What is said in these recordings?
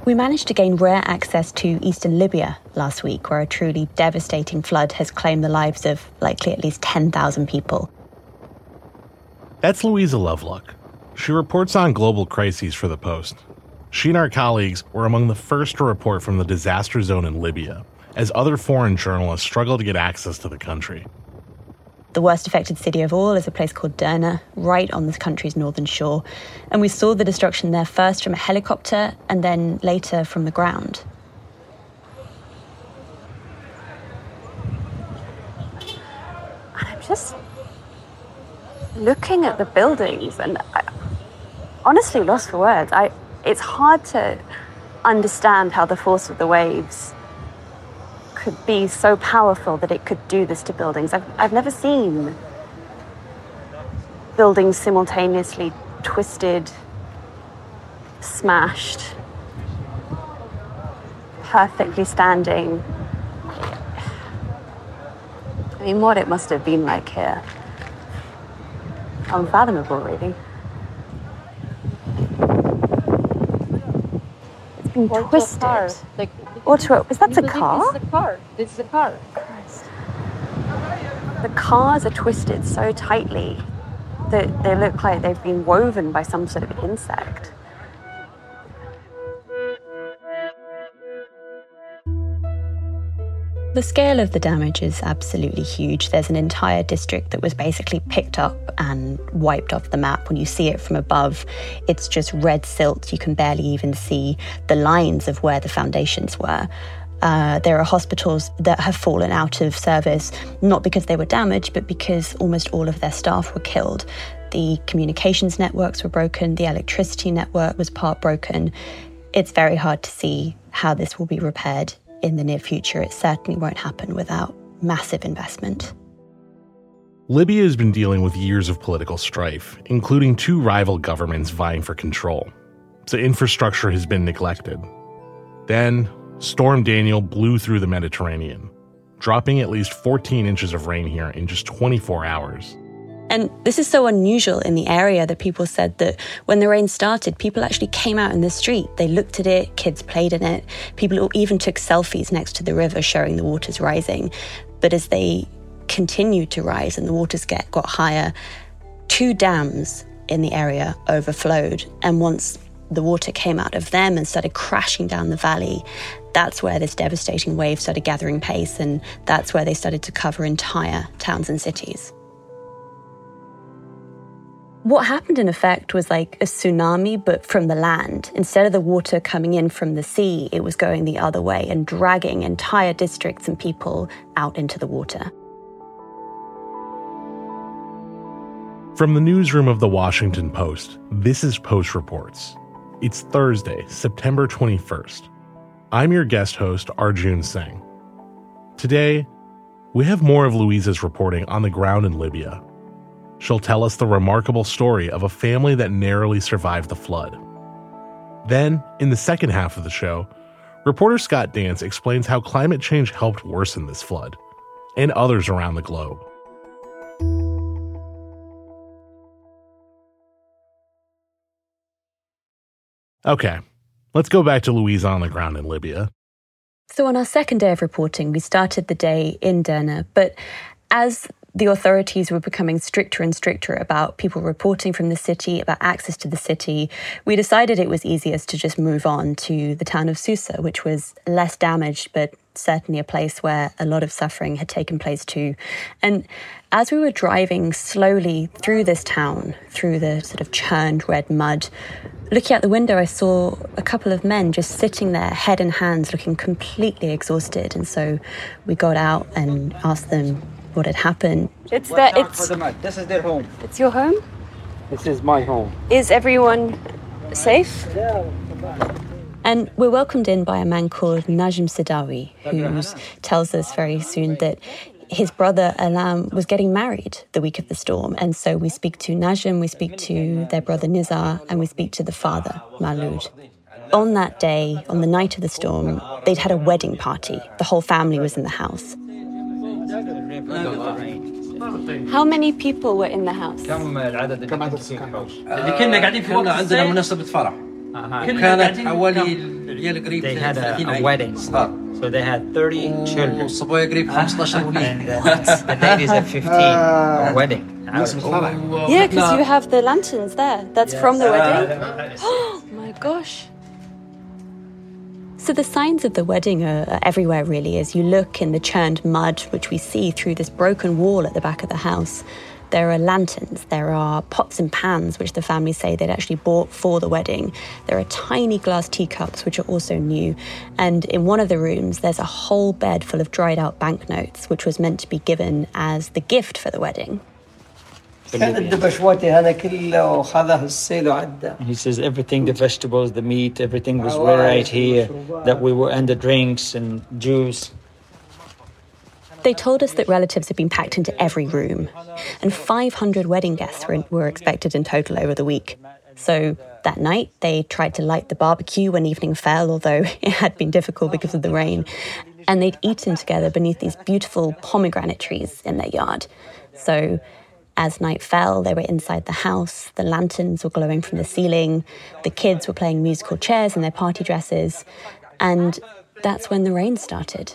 We managed to gain rare access to eastern Libya last week, where a truly devastating flood has claimed the lives of likely at least 10,000 people. That's Louisa Lovelock. She reports on global crises for The Post. She and our colleagues were among the first to report from the disaster zone in Libya, as other foreign journalists struggle to get access to the country. The worst affected city of all is a place called Derna, right on the country's northern shore. And we saw the destruction there first from a helicopter and then later from the ground. I'm just looking at the buildings and I honestly lost for words. It's hard to understand how the force of the waves could be so powerful that it could do this to buildings. I've never seen buildings simultaneously twisted, smashed, perfectly standing. I mean, what it must have been like here. Unfathomable, really. It's been twisted. Is that a car? It's a car. It's a car. Christ. The cars are twisted so tightly that they look like they've been woven by some sort of insect. The scale of the damage is absolutely huge. There's an entire district that was basically picked up and wiped off the map. When you see it from above, it's just red silt. You can barely even see the lines of where the foundations were. There are hospitals that have fallen out of service, not because they were damaged, but because almost all of their staff were killed. The communications networks were broken. The electricity network was part broken. It's very hard to see how this will be repaired in the near future. It certainly won't happen without massive investment. Libya has been dealing with years of political strife, including two rival governments vying for control. So infrastructure has been neglected. Then, Storm Daniel blew through the Mediterranean, dropping at least 14 inches of rain here in just 24 hours. And this is so unusual in the area that people said that when the rain started, people actually came out in the street. They looked at it, kids played in it. People even took selfies next to the river showing the waters rising. But as they continued to rise and the waters got higher, two dams in the area overflowed. And once the water came out of them and started crashing down the valley, that's where this devastating wave started gathering pace, and that's where they started to cover entire towns and cities. What happened, in effect, was like a tsunami, but from the land. Instead of the water coming in from the sea, it was going the other way and dragging entire districts and people out into the water. From the newsroom of The Washington Post, this is Post Reports. It's Thursday, September 21st. I'm your guest host, Arjun Singh. Today, we have more of Louisa's reporting on the ground in Libya. She'll tell us the remarkable story of a family that narrowly survived the flood. Then, in the second half of the show, reporter Scott Dance explains how climate change helped worsen this flood, and others around the globe. Okay, let's go back to Louisa on the ground in Libya. So on our second day of reporting, we started the day in Derna, but as the authorities were becoming stricter and stricter about people reporting from the city, about access to the city, we decided it was easiest to just move on to the town of Susa, which was less damaged, but certainly a place where a lot of suffering had taken place too. And as we were driving slowly through this town, through the sort of churned red mud, looking out the window, I saw a couple of men just sitting there, head in hands, looking completely exhausted. And so we got out and asked them what had happened. It's for the mud. This is their home. It's your home? This is my home. Is everyone safe? Yeah. And we're welcomed in by a man called Najm Sidawi, who tells us very soon that his brother Alam was getting married the week of the storm. And so we speak to Najm, we speak to their brother Nizar, and we speak to the father, Maulud. On that day, on the night of the storm, they'd had a wedding party. The whole family was in the house. How many people were in the house? كانت حوالي العيال قريب They had 30 a wedding. So they had 30 children. والصبايا قريب 15 وليد. And the ladies at 15 a wedding. Yeah, because you have the lanterns there. That's from the wedding. Oh my gosh. So the signs of the wedding are everywhere, really. As you look in the churned mud, which we see through this broken wall at the back of the house, there are lanterns, there are pots and pans, which the family say they'd actually bought for the wedding. There are tiny glass teacups, which are also new. And in one of the rooms, there's a whole bed full of dried out banknotes, which was meant to be given as the gift for the wedding. He says everything, the vegetables, the meat, everything was right here, that we were, and the drinks and juice. They told us that relatives had been packed into every room, and 500 wedding guests were expected in total over the week. So that night, they tried to light the barbecue when evening fell, although it had been difficult because of the rain. And they'd eaten together beneath these beautiful pomegranate trees in their yard. So as night fell, they were inside the house, the lanterns were glowing from the ceiling, the kids were playing musical chairs in their party dresses, and that's when the rain started.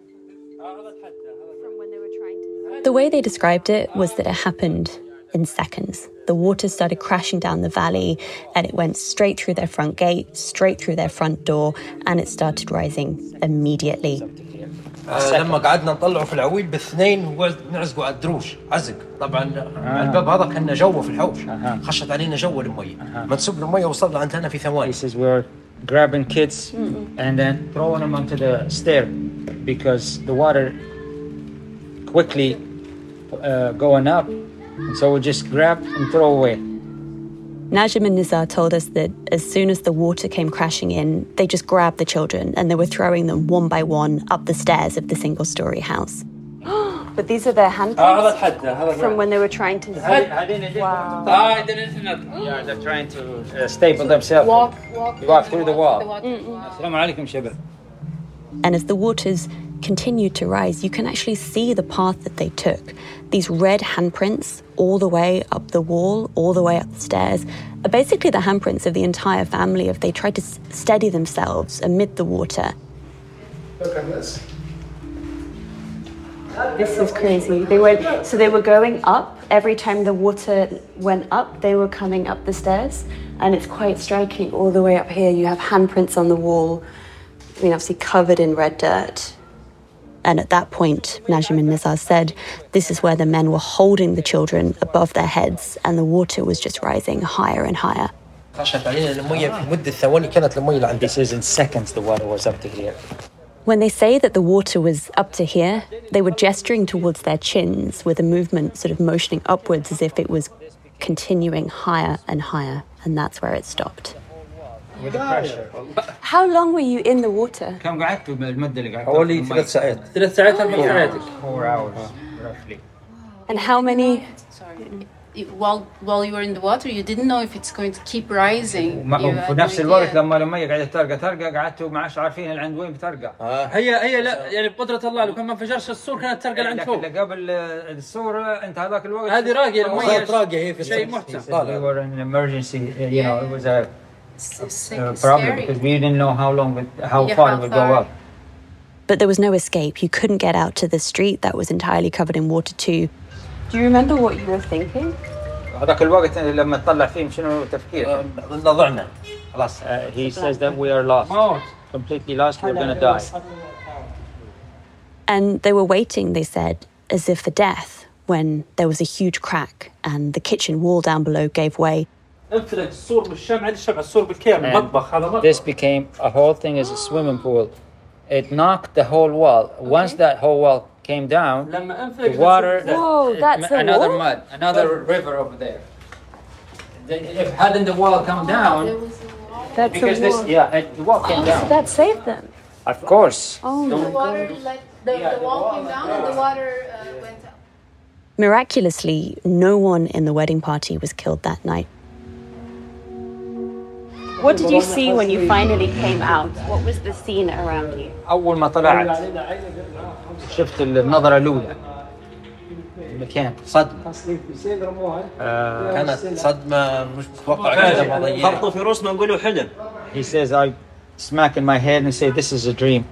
The way they described it was that it happened in seconds. The water started crashing down the valley, and it went straight through their front gate, straight through their front door, and it started rising immediately. لما قعدنا نطلعه في العويل بالاثنين هو نعزقه على الدروش عزق طبعا الباب هذا كنا جوه في الحوش خشت علينا جوه الميه منسوب الميه وصلنا عند هنا في ثواني. He says we're grabbing kids and then throwing them onto the stair because the water quickly going up, and so we just grab and throw away. Najim and Nizar told us that as soon as the water came crashing in, they just grabbed the children and they were throwing them one by one up the stairs of the single-story house. But these are their handprints from when they were trying to... Wow. Yeah, they're trying to staple themselves. Walk through the wall. Assalamu alaikum, Shabir. And as the waters continued to rise, you can actually see the path that they took. These red handprints all the way up the wall, all the way up the stairs, are basically the handprints of the entire family if they tried to steady themselves amid the water. Look at this. This is crazy. They were going up. Every time the water went up, they were coming up the stairs. And it's quite striking. All the way up here, you have handprints on the wall. I mean, obviously covered in red dirt. And at that point, Najim and Nizar said, this is where the men were holding the children above their heads and the water was just rising higher and higher. This is in seconds the water was up to here. When they say that the water was up to here, they were gesturing towards their chins with a movement sort of motioning upwards as if it was continuing higher and higher, and that's where it stopped. With the pressure. How long were you in the water? حوالي 3 ساعات. 3 ساعات من حياتك. 4 hours, roughly. And how many? Sorry. While you were in the water, you didn't know if it's going to keep rising. في نفس الوقت لما المية قاعدة ترقى قعدتوا ما عادش عارفين العند وين بترقى. هي لا يعني بقدرة الله لو كان ما انفجرش السور كانت ترقى لعند فوق. قبل السور انت هذاك الوقت. هذه راقية المية راقية هي في شيء محتمل. We were in an emergency, you know, it was a problem because we didn't know how far it would go up. But there was no escape. You couldn't get out to the street that was entirely covered in water too. Do you remember what you were thinking? هذاك الوقت لما تطلع فيه شنو تفكير؟ ضعنا خلاص. He says that we are lost, completely lost. We're gonna die. And they were waiting, they said, as if for death, when there was a huge crack and the kitchen wall down below gave way. This became a whole thing as a swimming pool. It knocked the whole wall. Okay. Once that whole wall came down, the water, another wall? mud, another river over there. If hadn't the wall come down, That's because a wall. the wall came down. So that saved them. Of course. Oh my God. The wall came down and the water went up. Miraculously, no one in the wedding party was killed that night. What did you see when you finally came out? What was the scene around you? أول ما طلعت شفت النظرة الأولى المكان صدمة. كانت صدمة مش متوقعة. خبطوا في راسنا نقولوا حلم. He says, I smack in my head and say, this is a dream.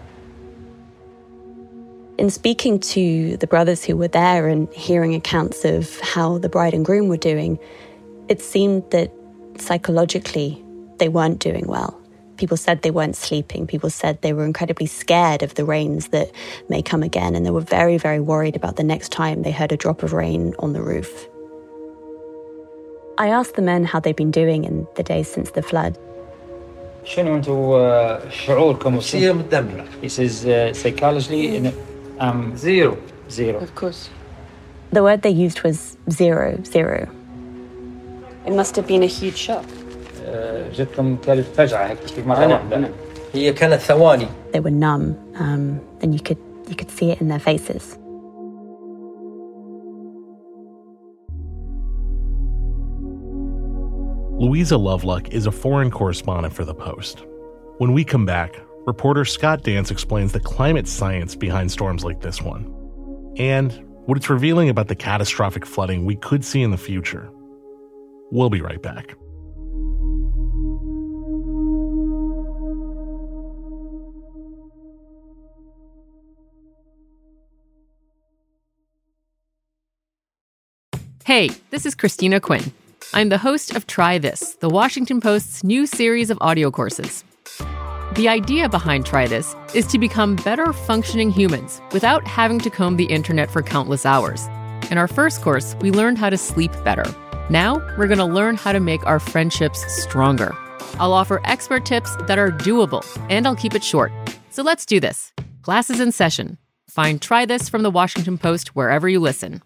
In speaking to the brothers who were there and hearing accounts of how the bride and groom were doing, it seemed that psychologically they weren't doing well. People said they weren't sleeping. People said they were incredibly scared of the rains that may come again, and they were very, very worried about the next time they heard a drop of rain on the roof. I asked the men how they'd been doing in the days since the flood. شنو انتو شعوركم؟ شيء متدمر. He says psychologically, Zero. Of course. The word they used was zero. It must have been a huge shock. جتكم كالفجعة هيك في مرة واحدة. هي كانت ثواني. They were numb, and you could see it in their faces. Louisa Loveluck is a foreign correspondent for The Post. When we come back, reporter Scott Dance explains the climate science behind storms like this one, and what it's revealing about the catastrophic flooding we could see in the future. We'll be right back. Hey, this is Christina Quinn. I'm the host of Try This, the Washington Post's new series of audio courses. The idea behind Try This is to become better functioning humans without having to comb the internet for countless hours. In our first course, we learned how to sleep better. Now, we're going to learn how to make our friendships stronger. I'll offer expert tips that are doable, and I'll keep it short. So let's do this. Class is in session. Find Try This from the Washington Post wherever you listen.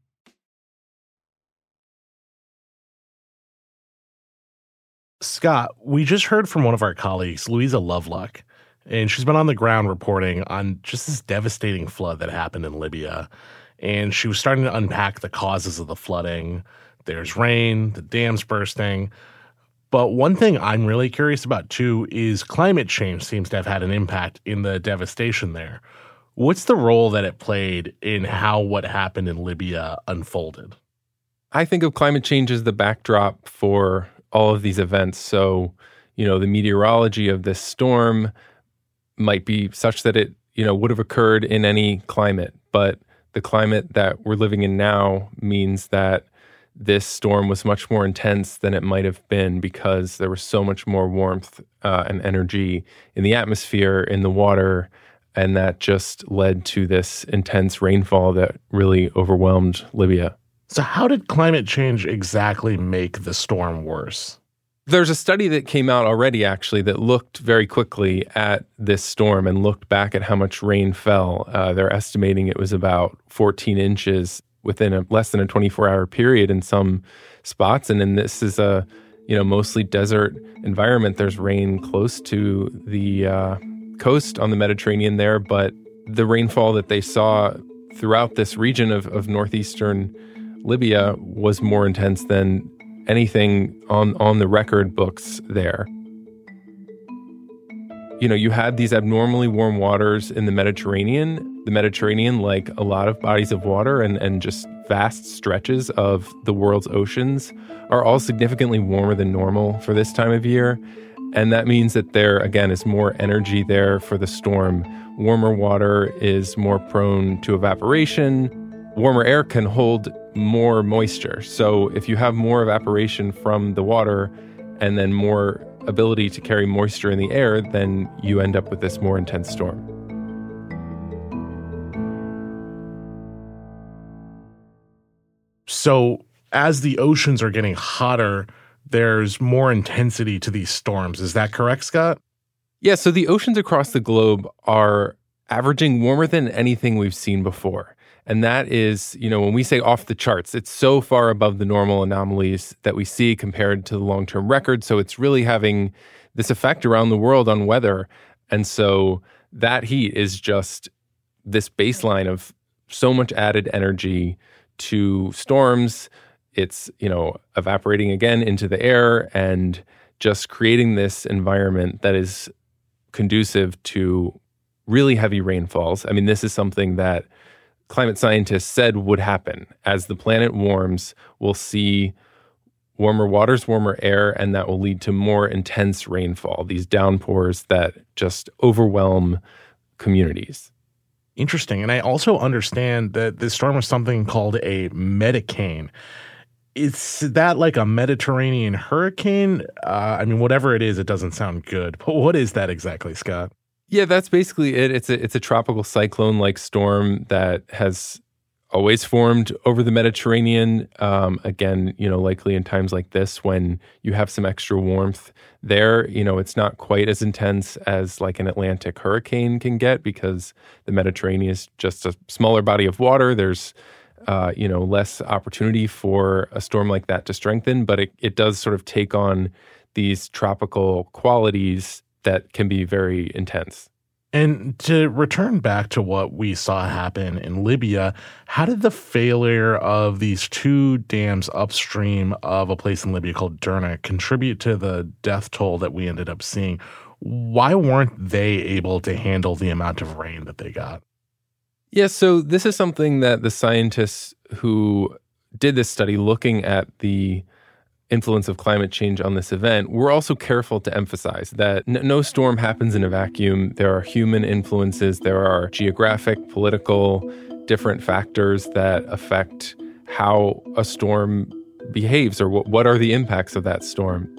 Scott, we just heard from one of our colleagues, Louisa Loveluck, and she's been on the ground reporting on just this devastating flood that happened in Libya. And she was starting to unpack the causes of the flooding. There's rain, the dams bursting. But one thing I'm really curious about, too, is climate change seems to have had an impact in the devastation there. What's the role that it played in how what happened in Libya unfolded? I think of climate change as the backdrop for all of these events. So, the meteorology of this storm might be such that it, would have occurred in any climate. But the climate that we're living in now means that this storm was much more intense than it might have been because there was so much more warmth and energy in the atmosphere, in the water, and that just led to this intense rainfall that really overwhelmed Libya. So how did climate change exactly make the storm worse? There's a study that came out already, actually, that looked very quickly at this storm and looked back at how much rain fell. They're estimating it was about 14 inches within less than a 24-hour period in some spots. And then this is a, mostly desert environment. There's rain close to the coast on the Mediterranean there, but the rainfall that they saw throughout this region of northeastern Libya was more intense than anything on the record books there. You had these abnormally warm waters in the Mediterranean. The Mediterranean, like a lot of bodies of water and just vast stretches of the world's oceans, are all significantly warmer than normal for this time of year. And that means that there, again, is more energy there for the storm. Warmer water is more prone to evaporation. Warmer air can hold more moisture. So if you have more evaporation from the water and then more ability to carry moisture in the air, then you end up with this more intense storm. So as the oceans are getting hotter, there's more intensity to these storms. Is that correct, Scott? Yeah, so the oceans across the globe are averaging warmer than anything we've seen before. And that is, when we say off the charts, it's so far above the normal anomalies that we see compared to the long-term record. So it's really having this effect around the world on weather. And so that heat is just this baseline of so much added energy to storms. It's, evaporating again into the air and just creating this environment that is conducive to really heavy rainfalls. I mean, this is something that climate scientists said would happen. As the planet warms, we'll see warmer waters, warmer air, and that will lead to more intense rainfall, these downpours that just overwhelm communities. Interesting. And I also understand that this storm was something called a Medicane. Is that like a Mediterranean hurricane? I mean, whatever it is, it doesn't sound good. But what is that exactly, Scott? Yeah, that's basically it. It's a tropical cyclone-like storm that has always formed over the Mediterranean. Again, likely in times like this when you have some extra warmth there, it's not quite as intense as like an Atlantic hurricane can get because the Mediterranean is just a smaller body of water. There's less opportunity for a storm like that to strengthen, but it does sort of take on these tropical qualities that can be very intense. And to return back to what we saw happen in Libya, how did the failure of these two dams upstream of a place in Libya called Derna contribute to the death toll that we ended up seeing? Why weren't they able to handle the amount of rain that they got? Yeah, so this is something that the scientists who did this study looking at the influence of climate change on this event were also careful to emphasize that no storm happens in a vacuum. There are human influences. There are geographic, political, different factors that affect how a storm behaves or what are the impacts of that storm.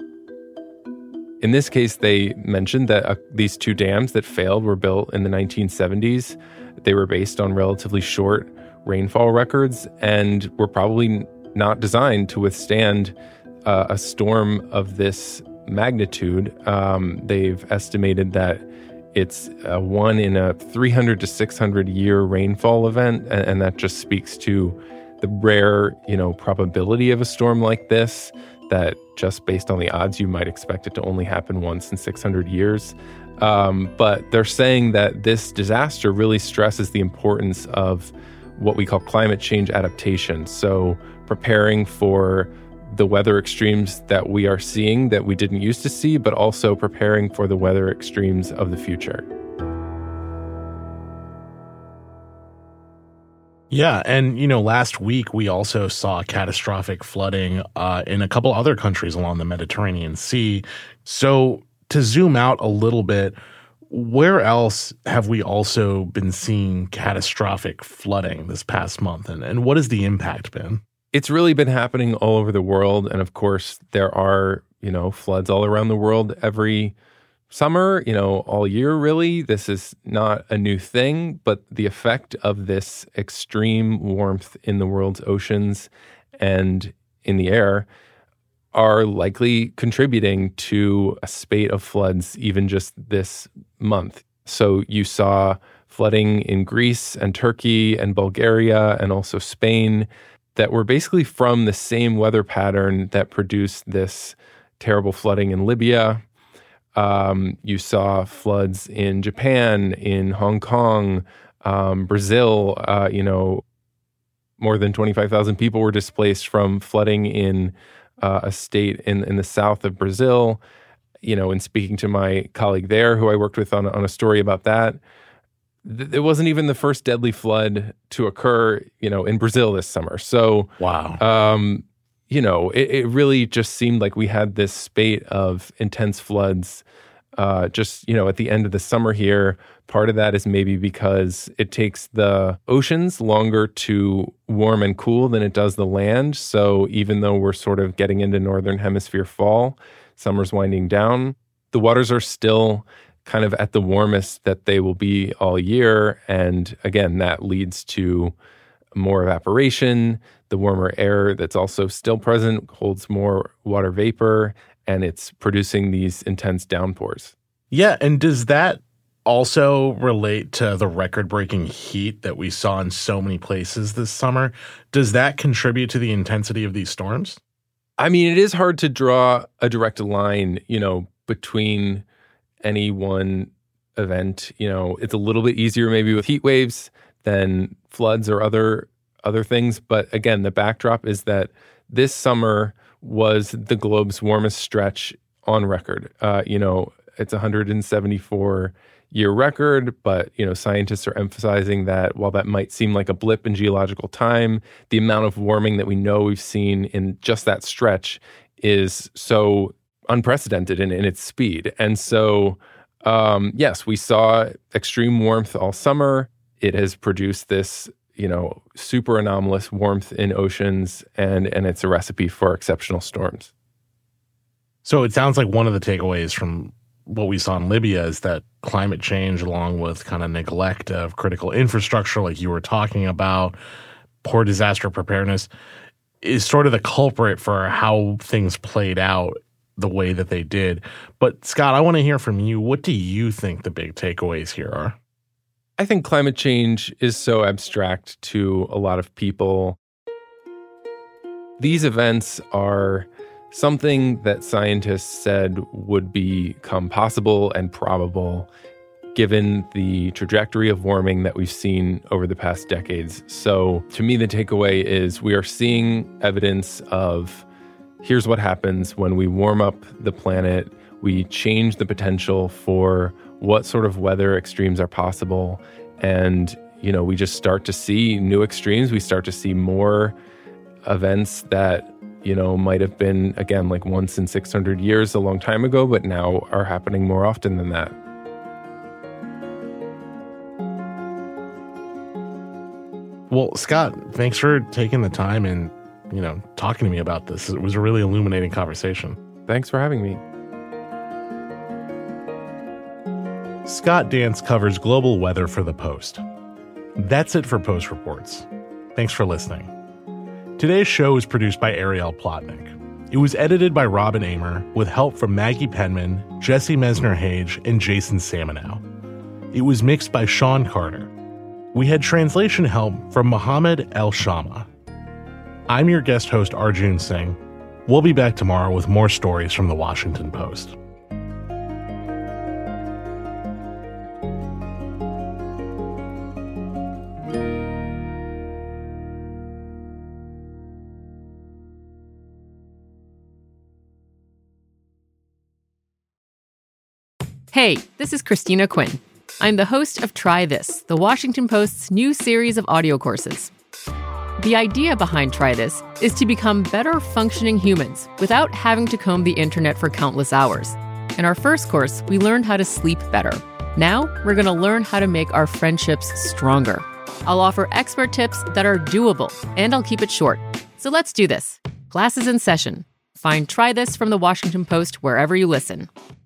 In this case, they mentioned that these two dams that failed were built in the 1970s. They were based on relatively short rainfall records and were probably not designed to withstand a storm of this magnitude. They've estimated that it's a 1 in a 300 to 600 year rainfall event, and that just speaks to the rare, probability of a storm like this, that just based on the odds, you might expect it to only happen once in 600 years. But they're saying that this disaster really stresses the importance of what we call climate change adaptation. So preparing for the weather extremes that we are seeing that we didn't used to see, but also preparing for the weather extremes of the future. Yeah, and last week we also saw catastrophic flooding in a couple other countries along the Mediterranean Sea. So to zoom out a little bit, where else have we also been seeing catastrophic flooding this past month, and what has the impact been? It's really been happening all over the world, and of course there are floods all around the world every summer, all year, really. This is not a new thing, but the effect of this extreme warmth in the world's oceans and in the air are likely contributing to a spate of floods even just this month. So you saw flooding in Greece and Turkey and Bulgaria and also Spain that were basically from the same weather pattern that produced this terrible flooding in Libya. You saw floods in Japan, in Hong Kong, Brazil. More than 25,000 people were displaced from flooding in a state in the south of Brazil. And speaking to my colleague there, who I worked with on a story about that, it wasn't even the first deadly flood to occur, in Brazil this summer. So, wow. It really just seemed like we had this spate of intense floods at the end of the summer here. Part of that is maybe because it takes the oceans longer to warm and cool than it does the land. So even though we're sort of getting into Northern Hemisphere fall, summer's winding down, the waters are still kind of at the warmest that they will be all year. And again, that leads to more evaporation. The warmer air that's also still present holds more water vapor, and it's producing these intense downpours. Yeah, and does that also relate to the record-breaking heat that we saw in so many places this summer? Does that contribute to the intensity of these storms? I mean, it is hard to draw a direct line, between any one event. It's a little bit easier maybe with heat waves than floods or other things. But again, the backdrop is that this summer was the globe's warmest stretch on record. It's a 174-year record, but, scientists are emphasizing that while that might seem like a blip in geological time, the amount of warming that we know we've seen in just that stretch is so unprecedented in its speed. And so, yes, we saw extreme warmth all summer. It has produced this, super anomalous warmth in oceans, and it's a recipe for exceptional storms. So it sounds like one of the takeaways from what we saw in Libya is that climate change, along with kind of neglect of critical infrastructure, like you were talking about, poor disaster preparedness, is sort of the culprit for how things played out the way that they did. But Scott, I want to hear from you. What do you think the big takeaways here are? I think climate change is so abstract to a lot of people. These events are something that scientists said would become possible and probable given the trajectory of warming that we've seen over the past decades. So to me, the takeaway is we are seeing evidence of here's what happens when we warm up the planet. We change the potential for what sort of weather extremes are possible. And, we just start to see new extremes. We start to see more events that, might have been, again, like once in 600 years a long time ago, but now are happening more often than that. Well, Scott, thanks for taking the time and, talking to me about this. It was a really illuminating conversation. Thanks for having me. Scott Dance covers global weather for The Post. That's it for Post Reports. Thanks for listening. Today's show is produced by Ariel Plotnick. It was edited by Robin Amer with help from Maggie Penman, Jesse Mesner-Hage, and Jason Samenow. It was mixed by Sean Carter. We had translation help from Mohammed El-Shama. I'm your guest host, Arjun Singh. We'll be back tomorrow with more stories from The Washington Post. Hey, this is Christina Quinn. I'm the host of Try This, The Washington Post's new series of audio courses. The idea behind Try This is to become better functioning humans without having to comb the internet for countless hours. In our first course, we learned how to sleep better. Now, we're going to learn how to make our friendships stronger. I'll offer expert tips that are doable, and I'll keep it short. So let's do this. Class is in session. Find Try This from The Washington Post wherever you listen.